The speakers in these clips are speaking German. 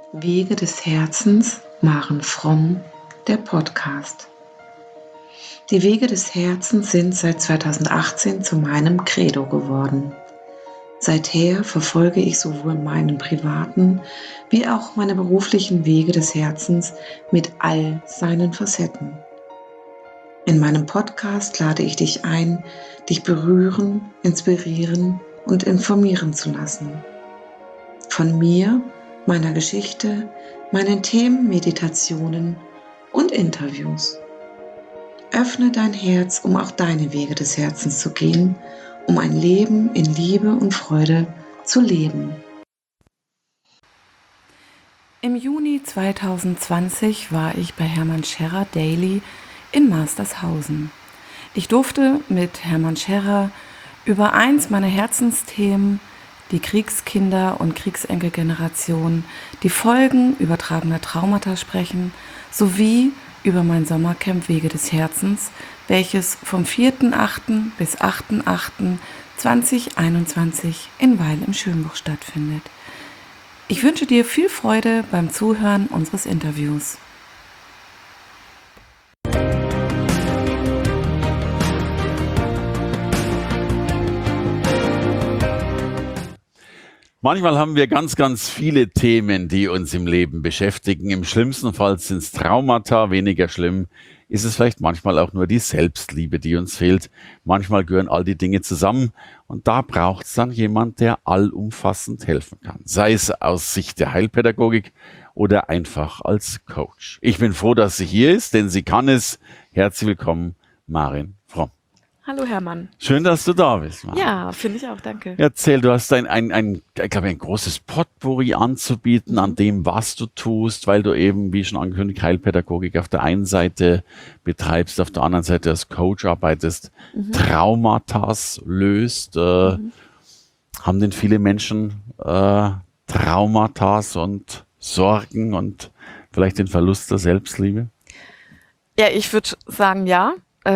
Wege des Herzens, Maren Fromm, der Podcast. Die Wege des Herzens sind seit 2018 zu meinem Credo geworden. Seither verfolge ich sowohl meinen privaten wie auch meine beruflichen Wege des Herzens mit all seinen Facetten. In meinem Podcast lade ich dich ein, dich berühren, inspirieren und informieren zu lassen. Von mir, meiner Geschichte, meinen Themen, Meditationen und Interviews. Öffne dein Herz, um auch deine Wege des Herzens zu gehen, um ein Leben in Liebe und Freude zu leben. Im Juni 2020 war ich bei Hermann Scherrer Daily in Mastershausen. Ich durfte mit Hermann Scherrer über eins meiner Herzensthemen, die Kriegskinder- und Kriegsenkelgeneration, die Folgen übertragener Traumata sprechen, sowie über mein Sommercamp Wege des Herzens, welches vom 4.8. bis 8.8.2021 in Weil im Schönbuch stattfindet. Ich wünsche dir viel Freude beim Zuhören unseres Interviews. Manchmal haben wir ganz viele Themen, die uns im Leben beschäftigen. Im schlimmsten Fall sind es Traumata, weniger schlimm ist es vielleicht manchmal auch nur die Selbstliebe, die uns fehlt. Manchmal gehören all die Dinge zusammen und da braucht es dann jemand, der allumfassend helfen kann. Sei es aus Sicht der Heilpädagogik oder einfach als Coach. Ich bin froh, dass sie hier ist, denn sie kann es. Herzlich willkommen, Maren Fromm. Hallo Hermann. Schön, dass du da bist, Maren. Ja, finde ich auch, danke. Erzähl, du hast ein großes Potpourri anzubieten an dem, was du tust, weil du eben, wie schon angekündigt, Heilpädagogik auf der einen Seite betreibst, auf der anderen Seite als Coach arbeitest, Traumatas löst. Haben denn viele Menschen Traumatas und Sorgen und vielleicht den Verlust der Selbstliebe? Ja, ich würde sagen, ja.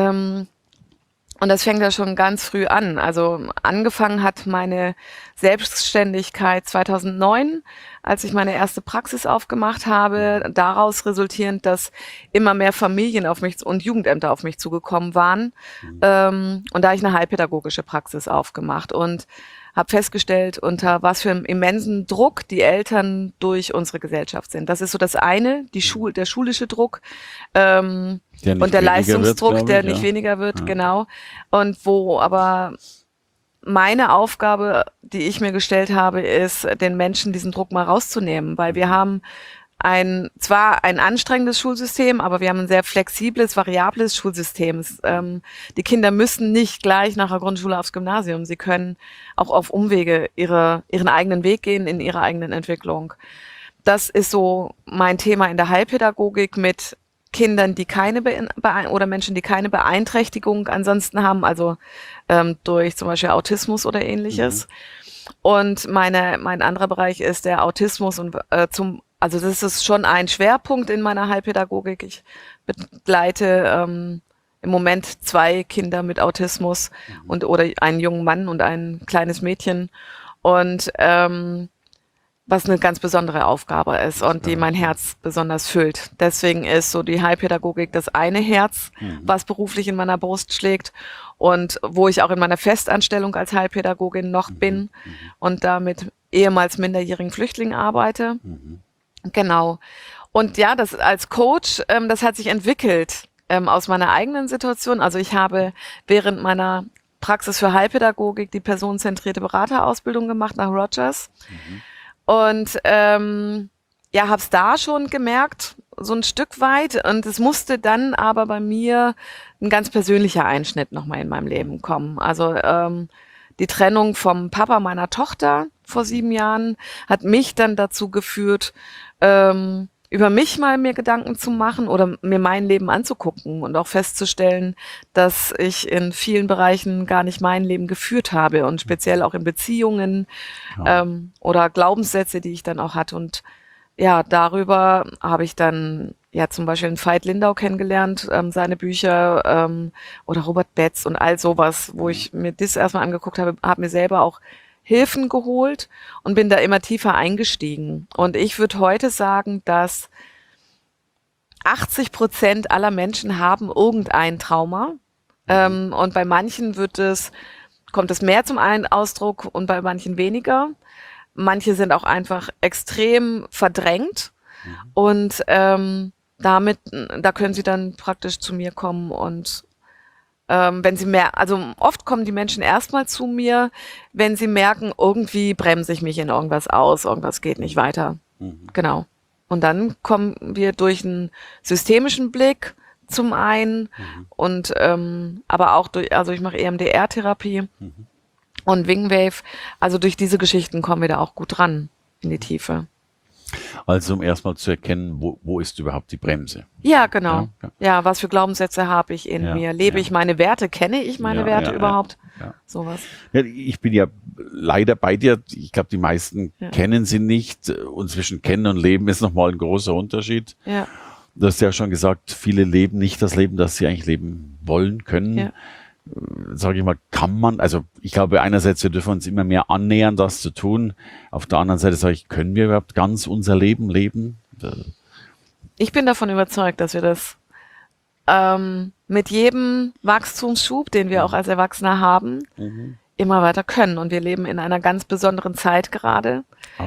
Und das fängt ja schon ganz früh an. Also angefangen hat meine Selbstständigkeit 2009, als ich meine erste Praxis aufgemacht habe. Daraus resultierend, dass immer mehr Familien auf mich und Jugendämter auf mich zugekommen waren. Und da habe ich eine heilpädagogische Praxis aufgemacht und habe festgestellt, unter was für einem immensen Druck die Eltern durch unsere Gesellschaft sind. Das ist so das eine, der schulische Druck und der Leistungsdruck, der nicht weniger wird, genau. Und wo aber meine Aufgabe, die ich mir gestellt habe, ist, den Menschen diesen Druck mal rauszunehmen, weil wir haben zwar ein anstrengendes Schulsystem, aber wir haben ein sehr flexibles, variables Schulsystem. Die Kinder müssen nicht gleich nach der Grundschule aufs Gymnasium. Sie können auch auf Umwege ihren eigenen Weg gehen in ihrer eigenen Entwicklung. Das ist so mein Thema in der Heilpädagogik mit Kindern, die oder Menschen, die keine Beeinträchtigung ansonsten haben, also durch zum Beispiel Autismus oder ähnliches. Und mein anderer Bereich ist der Autismus und also das ist schon ein Schwerpunkt in meiner Heilpädagogik. Ich begleite im Moment 2 Kinder mit Autismus oder einen jungen Mann und ein kleines Mädchen. Und was eine ganz besondere Aufgabe ist und die mein Herz besonders füllt. Deswegen ist so die Heilpädagogik das eine Herz, was beruflich in meiner Brust schlägt und wo ich auch in meiner Festanstellung als Heilpädagogin noch bin und da mit ehemals minderjährigen Flüchtlingen arbeite. Genau. Und ja, das als Coach, das hat sich entwickelt aus meiner eigenen Situation. Also ich habe während meiner Praxis für Heilpädagogik die personenzentrierte Beraterausbildung gemacht nach Rogers. Und habe es da schon gemerkt, so ein Stück weit. Und es musste dann aber bei mir ein ganz persönlicher Einschnitt nochmal in meinem Leben kommen. Also die Trennung vom Papa meiner Tochter vor 7 Jahren hat mich dann dazu geführt, über mich mal mir Gedanken zu machen oder mir mein Leben anzugucken und auch festzustellen, dass ich in vielen Bereichen gar nicht mein Leben geführt habe und speziell auch in Beziehungen oder Glaubenssätze, die ich dann auch hatte. Und ja, darüber habe ich dann ja zum Beispiel einen Veit Lindau kennengelernt, seine Bücher oder Robert Betz und all sowas, wo ich mir das erstmal angeguckt habe, habe mir selber auch Hilfen geholt und bin da immer tiefer eingestiegen. Und ich würde heute sagen, dass 80% aller Menschen haben irgendein Trauma. Und bei manchen kommt es mehr zum Ausdruck und bei manchen weniger. Manche sind auch einfach extrem verdrängt. Und da können sie dann praktisch zu mir kommen und wenn sie oft kommen die Menschen erstmal zu mir, wenn sie merken, irgendwie bremse ich mich in irgendwas aus, irgendwas geht nicht weiter. Genau. Und dann kommen wir durch einen systemischen Blick zum einen und aber auch ich mache EMDR-Therapie und Wingwave. Also durch diese Geschichten kommen wir da auch gut ran in die Tiefe. Also um erstmal zu erkennen, wo ist überhaupt die Bremse? Ja, genau. Ja, was für Glaubenssätze habe ich in mir? Lebe ich meine Werte? Kenne ich meine Werte überhaupt? Ja. Sowas. Ja, ich bin ja leider bei dir. Ich glaube, die meisten kennen sie nicht. Und zwischen Kennen und Leben ist nochmal ein großer Unterschied. Ja. Du hast ja schon gesagt, viele leben nicht das Leben, das sie eigentlich leben wollen, können. Ja. Sage ich mal, also ich glaube einerseits, wir dürfen uns immer mehr annähern, das zu tun. Auf der anderen Seite sage ich, können wir überhaupt ganz unser Leben leben? Ich bin davon überzeugt, dass wir das mit jedem Wachstumsschub, den wir auch als Erwachsene haben, immer weiter können. Und wir leben in einer ganz besonderen Zeit gerade,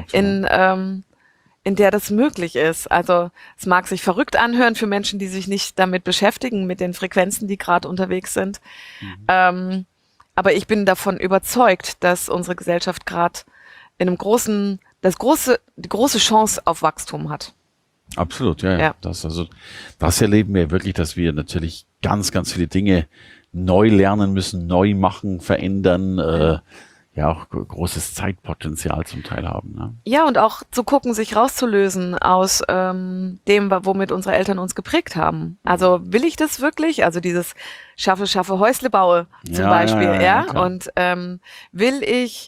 in der das möglich ist. Also es mag sich verrückt anhören für Menschen, die sich nicht damit beschäftigen, mit den Frequenzen, die gerade unterwegs sind. Aber ich bin davon überzeugt, dass unsere Gesellschaft gerade in einem die große Chance auf Wachstum hat. Absolut, ja. Das erleben wir wirklich, dass wir natürlich ganz, ganz viele Dinge neu lernen müssen, neu machen, verändern, auch großes Zeitpotenzial zum Teil haben. Ne? Ja, und auch zu gucken, sich rauszulösen aus dem, womit unsere Eltern uns geprägt haben. Also will ich das wirklich? Also dieses schaffe, Häusle baue zum Beispiel. Ja. Und will ich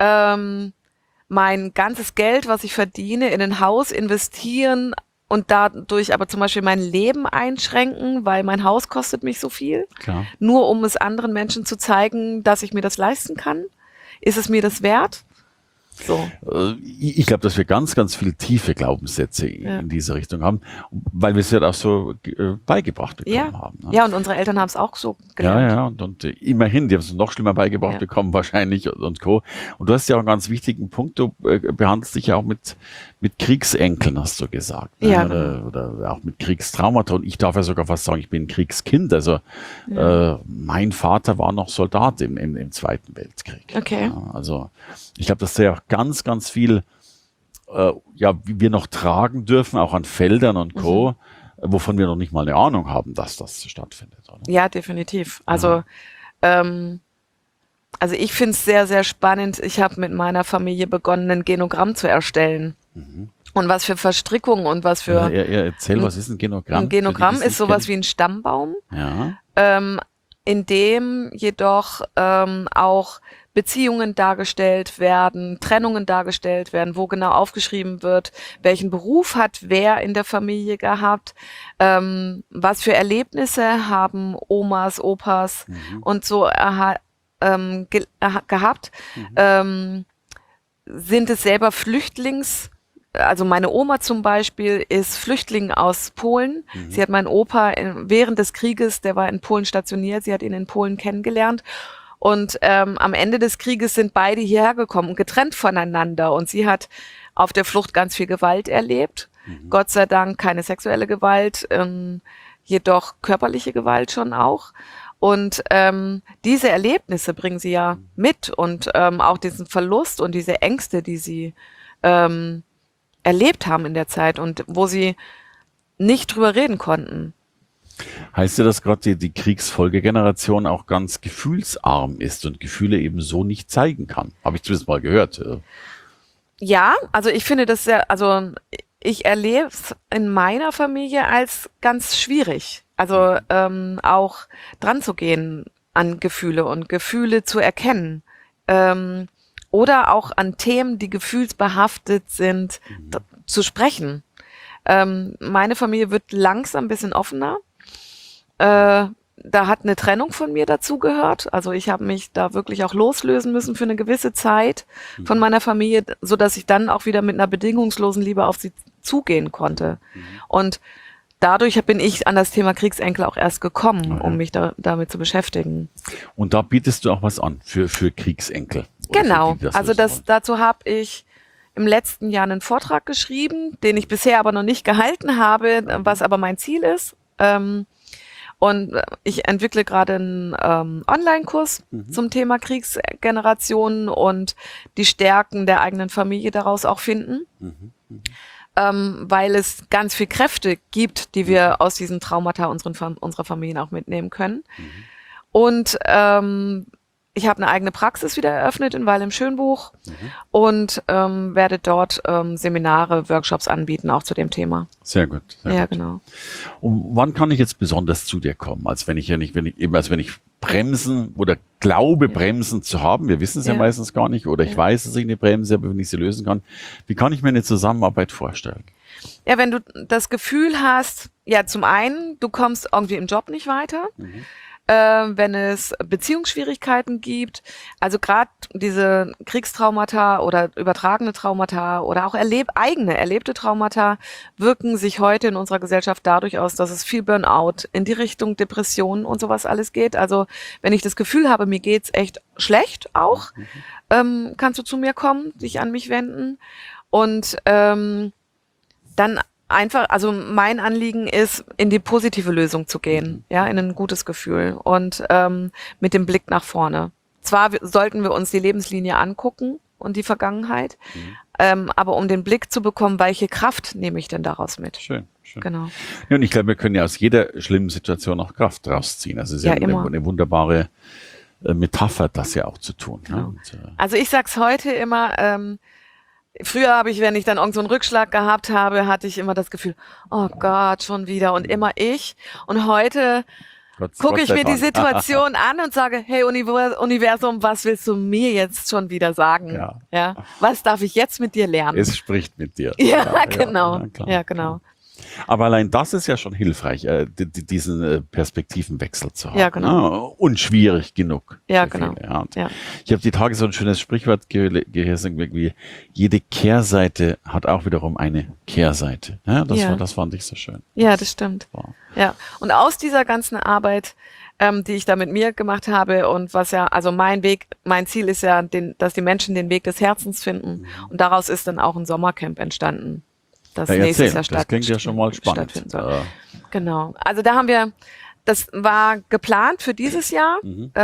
mein ganzes Geld, was ich verdiene, in ein Haus investieren und dadurch aber zum Beispiel mein Leben einschränken, weil mein Haus kostet mich so viel? Klar. Nur um es anderen Menschen zu zeigen, dass ich mir das leisten kann? Ist es mir das wert? So. Ich glaube, dass wir ganz, ganz viel tiefe Glaubenssätze in diese Richtung haben, weil wir es ja auch so beigebracht bekommen haben. Ne? Ja, und unsere Eltern haben es auch so gelernt. Ja, und immerhin, die haben es noch schlimmer beigebracht bekommen wahrscheinlich und Co. Und du hast ja auch einen ganz wichtigen Punkt, du behandelst dich ja auch mit Kriegsenkeln, hast du gesagt. Ne? Ja. Oder auch mit Kriegstraumata. Und ich darf ja sogar fast sagen, ich bin ein Kriegskind. Also mein Vater war noch Soldat im Zweiten Weltkrieg. Okay. Ja, also ich glaube, dass ja ganz, ganz viel, wie wir noch tragen dürfen, auch an Feldern und Co., wovon wir noch nicht mal eine Ahnung haben, dass das stattfindet. Oder? Ja, definitiv. Also, ich finde es sehr, sehr spannend. Ich habe mit meiner Familie begonnen, ein Genogramm zu erstellen. Und was für Verstrickungen und was für... Erzähl, was ist ein Genogramm? Ein Genogramm ist sowas wie ein Stammbaum, in dem jedoch auch Beziehungen dargestellt werden, Trennungen dargestellt werden, wo genau aufgeschrieben wird, welchen Beruf hat wer in der Familie gehabt, was für Erlebnisse haben Omas, Opas und so gehabt. Sind es selber also meine Oma zum Beispiel ist Flüchtling aus Polen. Sie hat meinen Opa während des Krieges, der war in Polen stationiert, sie hat ihn in Polen kennengelernt. Und am Ende des Krieges sind beide hierher gekommen, getrennt voneinander. Und sie hat auf der Flucht ganz viel Gewalt erlebt. Gott sei Dank keine sexuelle Gewalt, jedoch körperliche Gewalt schon auch. Und diese Erlebnisse bringen sie ja mit und auch diesen Verlust und diese Ängste, die sie erlebt haben in der Zeit und wo sie nicht drüber reden konnten. Heißt ja, dass gerade die Kriegsfolgegeneration auch ganz gefühlsarm ist und Gefühle eben so nicht zeigen kann. Habe ich zumindest mal gehört. Ja, also ich finde das ich erlebe es in meiner Familie als ganz schwierig. Also auch dran zu gehen an Gefühle und Gefühle zu erkennen. Oder auch an Themen, die gefühlsbehaftet sind, zu sprechen. Meine Familie wird langsam ein bisschen offener. da hat eine Trennung von mir dazugehört. Also ich habe mich da wirklich auch loslösen müssen für eine gewisse Zeit von meiner Familie, so dass ich dann auch wieder mit einer bedingungslosen Liebe auf sie zugehen konnte. Und dadurch bin ich an das Thema Kriegsenkel auch erst gekommen, um mich damit zu beschäftigen. Und da bietest du auch was an für Kriegsenkel. Genau, also dazu habe ich im letzten Jahr einen Vortrag geschrieben, den ich bisher aber noch nicht gehalten habe, was aber mein Ziel ist. Und ich entwickle gerade einen Online-Kurs zum Thema Kriegsgenerationen und die Stärken der eigenen Familie daraus auch finden. Weil es ganz viel Kräfte gibt, die wir aus diesen Traumata unserer Familien auch mitnehmen können. Und ich habe eine eigene Praxis wieder eröffnet in Weil im Schönbuch und werde dort Seminare, Workshops anbieten, auch zu dem Thema. Sehr gut. Sehr gut. Genau. Und wann kann ich jetzt besonders zu dir kommen? Als wenn ich bremsen oder glaube, bremsen zu haben. Wir wissen es ja meistens gar nicht. Oder ich weiß, dass ich eine Bremse habe, wenn ich sie lösen kann. Wie kann ich mir eine Zusammenarbeit vorstellen? Ja, wenn du das Gefühl hast, ja, zum einen, du kommst irgendwie im Job nicht weiter. Wenn es Beziehungsschwierigkeiten gibt, also gerade diese Kriegstraumata oder übertragene Traumata oder auch eigene erlebte Traumata wirken sich heute in unserer Gesellschaft dadurch aus, dass es viel Burnout in die Richtung Depressionen und sowas alles geht. Also wenn ich das Gefühl habe, mir geht's echt schlecht auch, kannst du zu mir kommen, dich an mich wenden und dann einfach, also mein Anliegen ist, in die positive Lösung zu gehen, ja, in ein gutes Gefühl und mit dem Blick nach vorne. Zwar sollten wir uns die Lebenslinie angucken und die Vergangenheit, aber um den Blick zu bekommen, welche Kraft nehme ich denn daraus mit? Schön. Genau. Ja, und ich glaube, wir können ja aus jeder schlimmen Situation auch Kraft rausziehen. Also es ist ja eine wunderbare Metapher, das ja auch zu tun. Genau. Ne? Und, also ich sag's heute immer, früher habe ich, wenn ich dann irgend so einen Rückschlag gehabt habe, hatte ich immer das Gefühl, oh Gott, schon wieder und immer ich. Und heute gucke ich mir die Situation an und sage, hey Universum, was willst du mir jetzt schon wieder sagen? Ja. Was darf ich jetzt mit dir lernen? Es spricht mit dir. Ja, genau. Klar, ja, genau. Klar. Aber allein das ist ja schon hilfreich, diesen Perspektivenwechsel zu haben. Ja, genau. Und schwierig genug. Ja, genau. Ja. Ich habe die Tage so ein schönes Sprichwort gelesen, wie jede Kehrseite hat auch wiederum eine Kehrseite. Ja, das fand ich so schön. Ja, das stimmt. Wow. Ja. Und aus dieser ganzen Arbeit, die ich da mit mir gemacht habe und was ja, also mein Ziel ist ja, dass die Menschen den Weg des Herzens finden. Und daraus ist dann auch ein Sommercamp entstanden. Das nächstes Jahr das klingt ja schon mal spannend. Genau. Also das war geplant für dieses Jahr,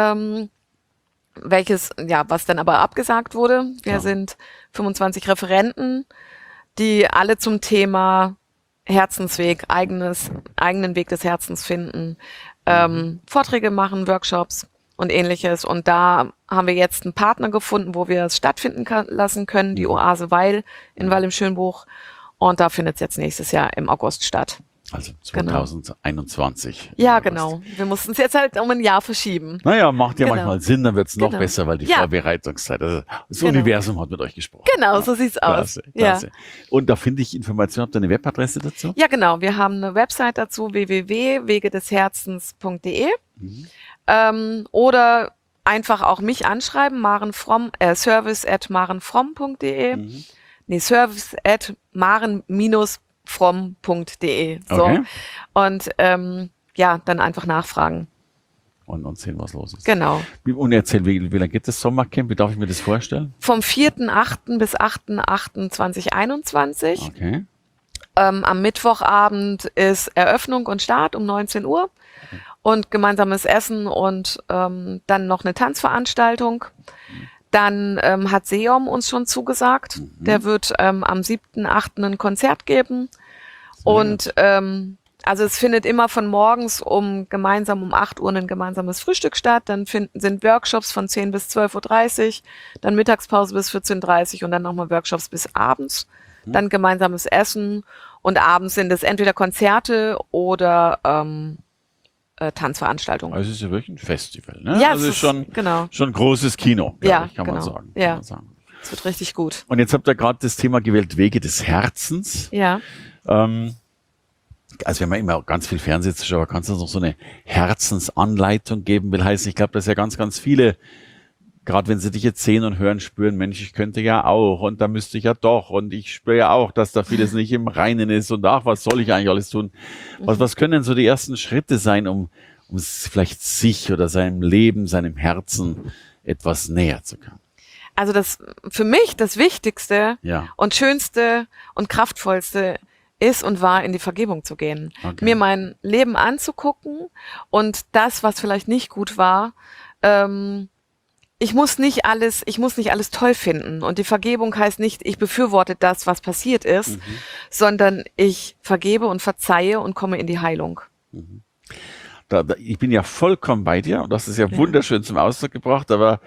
was dann aber abgesagt wurde. Wir sind 25 Referenten, die alle zum Thema Herzensweg, eigenen Weg des Herzens finden, Vorträge machen, Workshops und ähnliches. Und da haben wir jetzt einen Partner gefunden, wo wir es stattfinden lassen können, die Oase Weil in Weil im Schönbuch. Und da findet es jetzt nächstes Jahr im August statt. Also 2021. Ja, genau. Wir mussten es jetzt halt um ein Jahr verschieben. Naja, macht ja manchmal Sinn, dann wird es noch besser, weil die Vorbereitungszeit, also das Universum hat mit euch gesprochen. Genau, so sieht's aus. Klasse. Ja. Und da finde ich Informationen, habt ihr eine Webadresse dazu? Ja, genau. Wir haben eine Website dazu, www.wegedesherzens.de oder einfach auch mich anschreiben, service@marenfromm.de. Nee, service@maren-fromm.de. So. Okay. Und dann einfach nachfragen. Und sehen, was los ist. Genau. Und erzähl, wie lange geht das Sommercamp? Wie darf ich mir das vorstellen? Vom 4.8. bis 8.8.2021. Okay. Am Mittwochabend ist Eröffnung und Start um 19 Uhr und gemeinsames Essen und dann noch eine Tanzveranstaltung. Dann hat Seom uns schon zugesagt. Der wird am 7.8. ein Konzert geben. Und also es findet immer von morgens um 8 Uhr ein gemeinsames Frühstück statt. Dann sind Workshops von 10 bis 12.30 Uhr, dann Mittagspause bis 14.30 Uhr und dann nochmal Workshops bis abends. Dann gemeinsames Essen und abends sind es entweder Konzerte oder Tanzveranstaltungen. Also es ist ja wirklich ein Festival, ne? Ja, also es ist schon ein großes Kino, kann man sagen. Ja, es wird richtig gut. Und jetzt habt ihr gerade das Thema gewählt, Wege des Herzens. Ja. Also wenn man immer ganz viel Fernsehzuschauer, kannst du uns noch so eine Herzensanleitung geben, will heißen, ich glaube, dass ja ganz, ganz viele, gerade wenn sie dich jetzt sehen und hören, spüren, Mensch, ich könnte ja auch und da müsste ich ja doch und ich spüre ja auch, dass da vieles nicht im Reinen ist und ach, was soll ich eigentlich alles tun? Was können denn so die ersten Schritte sein, um vielleicht sich oder seinem Leben, seinem Herzen etwas näher zu kommen? Also für mich das Wichtigste Ja. und Schönste und Kraftvollste ist und war, in die Vergebung zu gehen. Okay. Mir mein Leben anzugucken und das, was vielleicht nicht gut war, ich muss nicht alles toll finden. Und die Vergebung heißt nicht, ich befürworte das, was passiert ist, sondern ich vergebe und verzeihe und komme in die Heilung. Ich bin ja vollkommen bei dir und das ist ja wunderschön zum Ausdruck gebracht, aber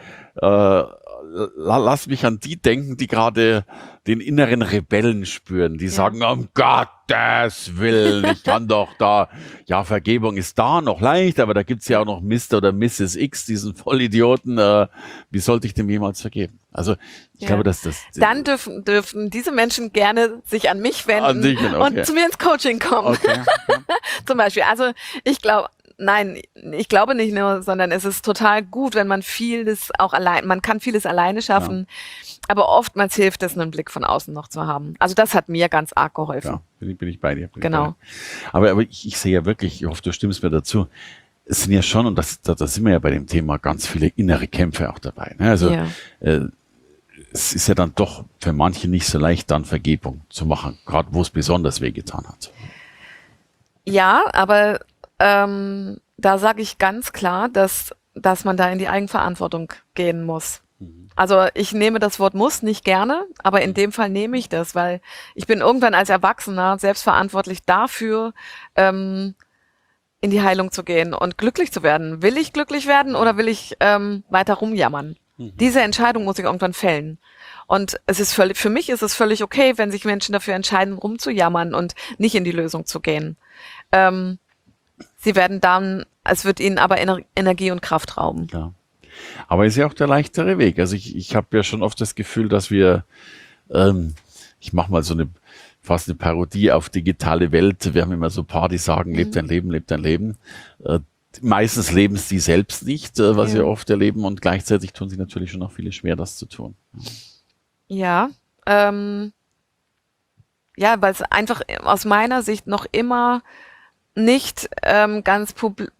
lass mich an die denken, die gerade den inneren Rebellen spüren, die sagen, um Gottes Willen, ich kann doch da, ja, Vergebung ist da noch leicht, aber da gibt's ja auch noch Mr. oder Mrs. X, diesen Vollidioten, wie sollte ich dem jemals vergeben? Also ich glaube, dass das... Dann dürfen diese Menschen gerne sich an mich wenden An dich, okay. und zu mir ins Coaching kommen. Okay. Zum Beispiel. Also ich glaube nicht nur, sondern es ist total gut, wenn man man kann vieles alleine schaffen, aber oftmals hilft es, einen Blick von außen noch zu haben. Also das hat mir ganz arg geholfen. Ja, bin ich bei dir. Genau. Aber ich sehe ja wirklich, ich hoffe, du stimmst mir dazu, es sind ja schon, und da sind wir ja bei dem Thema, ganz viele innere Kämpfe auch dabei. Ne? Also es ist ja dann doch für manche nicht so leicht, dann Vergebung zu machen, gerade wo es besonders wehgetan hat. Ja, aber da sage ich ganz klar, dass man da in die Eigenverantwortung gehen muss. Also ich nehme das Wort muss nicht gerne, aber in dem Fall nehme ich das, weil ich bin irgendwann als Erwachsener selbstverantwortlich dafür, in die Heilung zu gehen und glücklich zu werden. Will ich glücklich werden oder will ich weiter rumjammern? Diese Entscheidung muss ich irgendwann fällen. Und für mich ist es völlig okay, wenn sich Menschen dafür entscheiden, rumzujammern und nicht in die Lösung zu gehen. Sie werden dann, es wird ihnen aber Energie und Kraft rauben. Ja. Aber ist ja auch der leichtere Weg. Also ich habe ja schon oft das Gefühl, dass wir, ich mache mal fast eine Parodie auf digitale Welt. Wir haben immer so ein paar, die sagen, lebt dein Leben, lebt dein Leben. Meistens leben sie selbst nicht, was wir oft erleben, und gleichzeitig tun sie natürlich schon auch viele schwer, das zu tun. Ja, weil es einfach aus meiner Sicht noch immer nicht ganz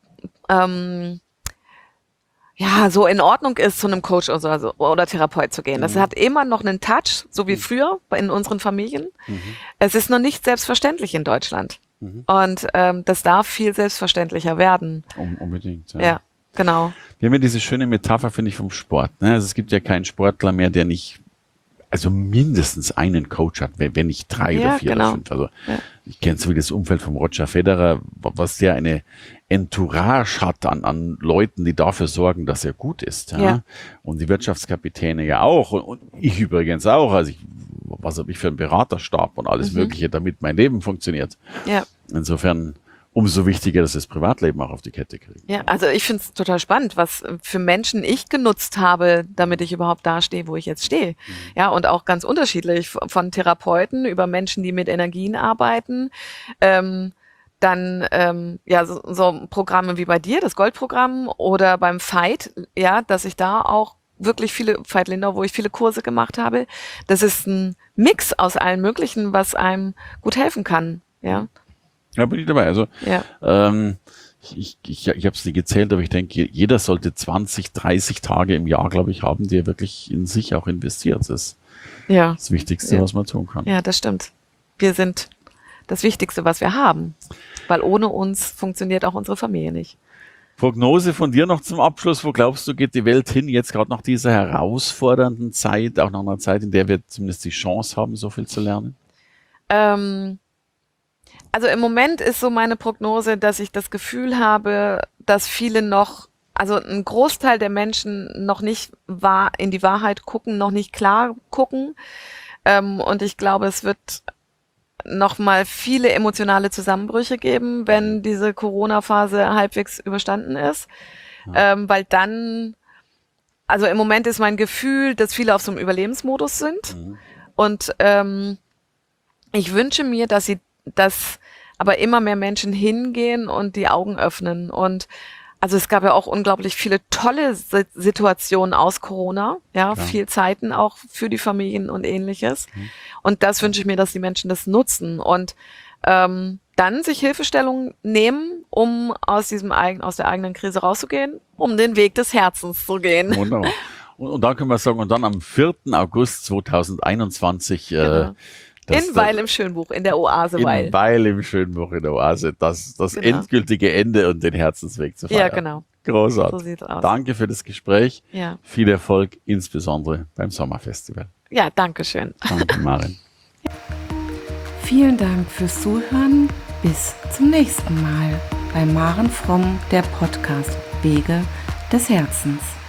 so in Ordnung ist, zu einem Coach oder Therapeut zu gehen. Das hat immer noch einen Touch, so wie früher in unseren Familien. Es ist noch nicht selbstverständlich in Deutschland. Und das darf viel selbstverständlicher werden. Unbedingt. Ja, genau. Wir haben ja diese schöne Metapher, finde ich, vom Sport. Ne? Also es gibt ja keinen Sportler mehr, der nicht, also mindestens einen Coach hat, wenn nicht 3 oder 4 oder 5. Also ich kenne so wie das Umfeld vom Roger Federer, was der eine Entourage hat an Leuten, die dafür sorgen, dass er gut ist. Ja? Und die Wirtschaftskapitäne ja auch und ich übrigens auch. Also was habe ich für einen Beraterstab und alles Mögliche, damit mein Leben funktioniert. Ja. Insofern umso wichtiger, dass das Privatleben auch auf die Kette kriegt. Ja, also ich finde es total spannend, was für Menschen ich genutzt habe, damit ich überhaupt da stehe, wo ich jetzt stehe. Ja, und auch ganz unterschiedlich, von Therapeuten über Menschen, die mit Energien arbeiten, dann so Programme wie bei dir, das Goldprogramm, oder beim Veit, ja, dass ich da auch wirklich Veit Lindau, wo ich viele Kurse gemacht habe. Das ist ein Mix aus allen Möglichen, was einem gut helfen kann, ja. Ja, bin ich dabei. Also ich habe es nie gezählt, aber ich denke, jeder sollte 20, 30 Tage im Jahr, glaube ich, haben, die er wirklich in sich auch investiert. Das ist das Wichtigste, was man tun kann. Ja, das stimmt. Wir sind das Wichtigste, was wir haben, weil ohne uns funktioniert auch unsere Familie nicht. Prognose von dir noch zum Abschluss. Wo glaubst du, geht die Welt hin, jetzt gerade nach dieser herausfordernden Zeit, auch nach einer Zeit, in der wir zumindest die Chance haben, so viel zu lernen? Also im Moment ist so meine Prognose, dass ich das Gefühl habe, dass also ein Großteil der Menschen noch nicht in die Wahrheit gucken, noch nicht klar gucken. Und ich glaube, es wird noch mal viele emotionale Zusammenbrüche geben, wenn diese Corona-Phase halbwegs überstanden ist. Weil dann, also im Moment ist mein Gefühl, dass viele auf so einem Überlebensmodus sind. Und ich wünsche mir, dass aber immer mehr Menschen hingehen und die Augen öffnen. Und also es gab ja auch unglaublich viele tolle Situationen aus Corona, ja, viel Zeiten auch für die Familien und Ähnliches. Und das wünsche ich mir, dass die Menschen das nutzen und dann sich Hilfestellung nehmen, um aus der eigenen Krise rauszugehen, um den Weg des Herzens zu gehen. Wunderbar. Und dann können wir sagen, und dann am 4. August 2021 Genau. In Weil im Schönbuch, in der Oase Weil. In Weil im Schönbuch, in der Oase, das endgültige Ende und den Herzensweg zu feiern. Ja, genau. Großartig. So sieht's aus. Danke für das Gespräch. Ja. Viel Erfolg, insbesondere beim Sommerfestival. Ja, danke schön. Danke, Maren. Vielen Dank fürs Zuhören. Bis zum nächsten Mal bei Maren Fromm, der Podcast Wege des Herzens.